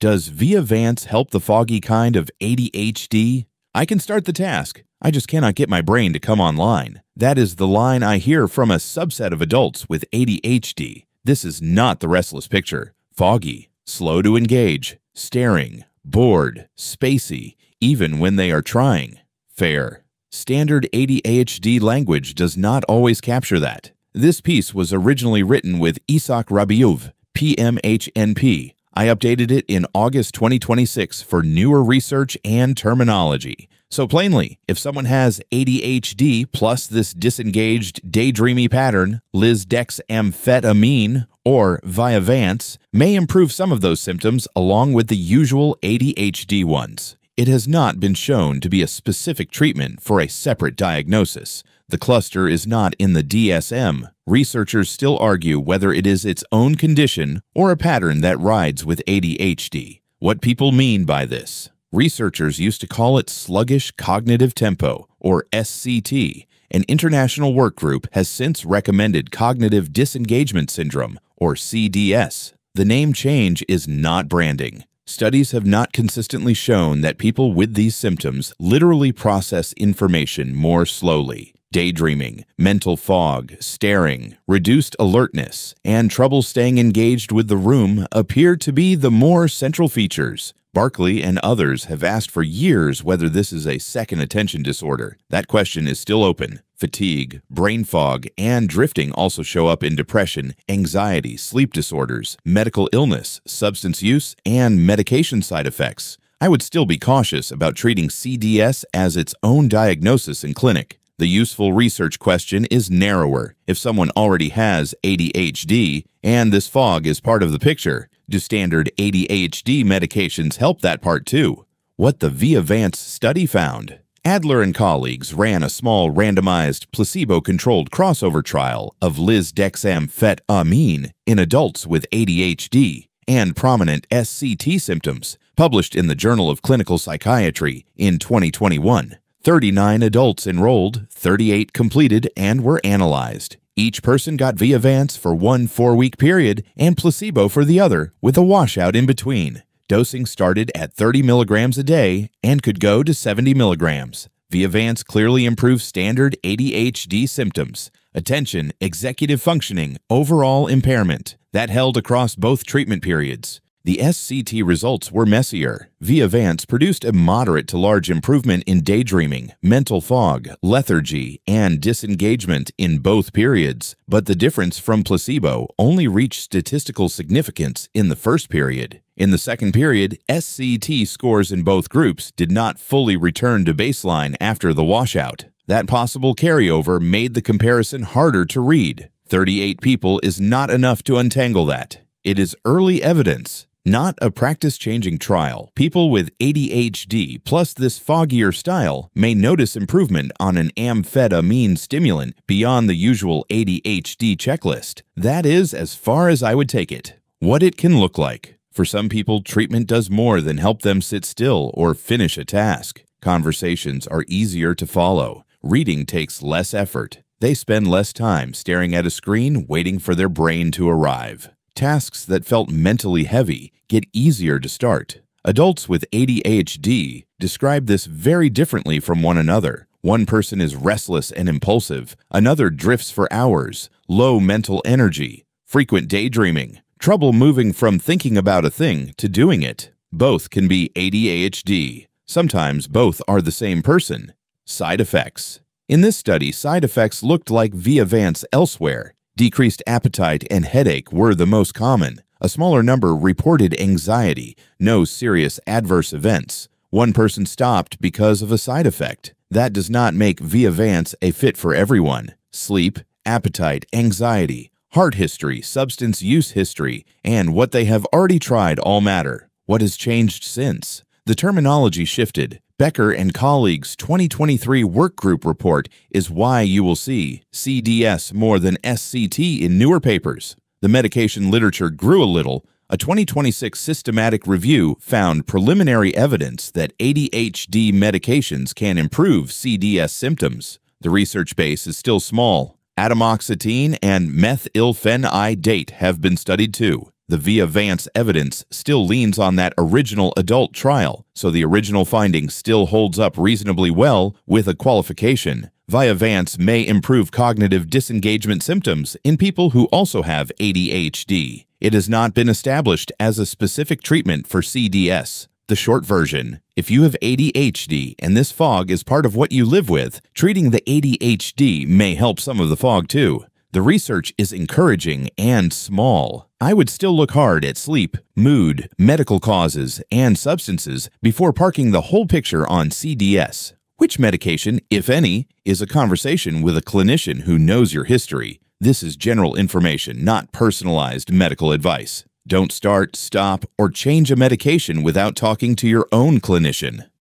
Does ViaVance help the foggy kind of ADHD? I can start the task. I just cannot get my brain to come online. That is the line I hear from a subset of adults with ADHD. This is not the restless picture. Foggy, slow to engage, staring, bored, spacey, even when they are trying. Fair. Standard ADHD language does not always capture that. This piece was originally written with Isaac Rabiouv, PMHNP. I updated it in August 2026 for newer research and terminology. So plainly, if someone has ADHD plus this disengaged, daydreamy pattern, lisdexamfetamine or ViaVance may improve some of those symptoms along with the usual ADHD ones. It has not been shown to be a specific treatment for a separate diagnosis. The cluster is not in the DSM. Researchers still argue whether it is its own condition or a pattern that rides with ADHD. What people mean by this? Researchers used to call it sluggish cognitive tempo, or SCT. An international work group has since recommended cognitive disengagement syndrome, or CDS. The name change is not branding. Studies have not consistently shown that people with these symptoms literally process information more slowly. Daydreaming, mental fog, staring, reduced alertness, and trouble staying engaged with the room appear to be the more central features. Barkley and others have asked for years whether this is a second attention disorder. That question is still open. Fatigue, brain fog, and drifting also show up in depression, anxiety, sleep disorders, medical illness, substance use, and medication side effects. I would still be cautious about treating CDS as its own diagnosis in clinic. The useful research question is narrower. If someone already has ADHD and this fog is part of the picture, do standard ADHD medications help that part too? What the ViaVance study found. Adler and colleagues ran a small randomized placebo-controlled crossover trial of lisdexamfetamine in adults with ADHD and prominent SCT symptoms, published in the Journal of Clinical Psychiatry in 2021. 39 adults enrolled, 38 completed, and were analyzed. Each person got ViaVance for one 4-week period and placebo for the other, with a washout in between. Dosing started at 30 milligrams a day and could go to 70 milligrams. ViaVance clearly improves standard ADHD symptoms: attention, executive functioning, overall impairment. That held across both treatment periods. The SCT results were messier. ViaVance produced a moderate to large improvement in daydreaming, mental fog, lethargy, and disengagement in both periods, but the difference from placebo only reached statistical significance in the first period. In the second period, SCT scores in both groups did not fully return to baseline after the washout. That possible carryover made the comparison harder to read. 38 people is not enough to untangle that. It is early evidence, not a practice-changing trial. People with ADHD plus this foggier style may notice improvement on an amphetamine stimulant beyond the usual ADHD checklist. That is as far as I would take it. What it can look like. For some people, treatment does more than help them sit still or finish a task. Conversations are easier to follow. Reading takes less effort. They spend less time staring at a screen waiting for their brain to arrive. Tasks that felt mentally heavy get easier to start. Adults with ADHD describe this very differently from one another. One person is restless and impulsive. Another drifts for hours, low mental energy, frequent daydreaming, trouble moving from thinking about a thing to doing it. Both can be ADHD. Sometimes both are the same person. Side effects. In this study, side effects looked like ViaVance elsewhere. Decreased appetite and headache were the most common. A smaller number reported anxiety, no serious adverse events. One person stopped because of a side effect. That does not make ViaVance a fit for everyone. Sleep, appetite, anxiety, heart history, substance use history, and what they have already tried all matter. What has changed since? The terminology shifted. Becker and colleagues' 2023 work group report is why you will see CDS more than SCT in newer papers. The medication literature grew a little. A 2026 systematic review found preliminary evidence that ADHD medications can improve CDS symptoms. The research base is still small. Atomoxetine and methylphenidate have been studied too. The Vyvanse evidence still leans on that original adult trial, so the original finding still holds up reasonably well with a qualification. Vyvanse may improve cognitive disengagement symptoms in people who also have ADHD. It has not been established as a specific treatment for CDS. The short version: if you have ADHD and this fog is part of what you live with, treating the ADHD may help some of the fog too. The research is encouraging and small. I would still look hard at sleep, mood, medical causes, and substances before parking the whole picture on CDS. Which medication, if any, is a conversation with a clinician who knows your history. This is general information, not personalized medical advice. Don't start, stop, or change a medication without talking to your own clinician.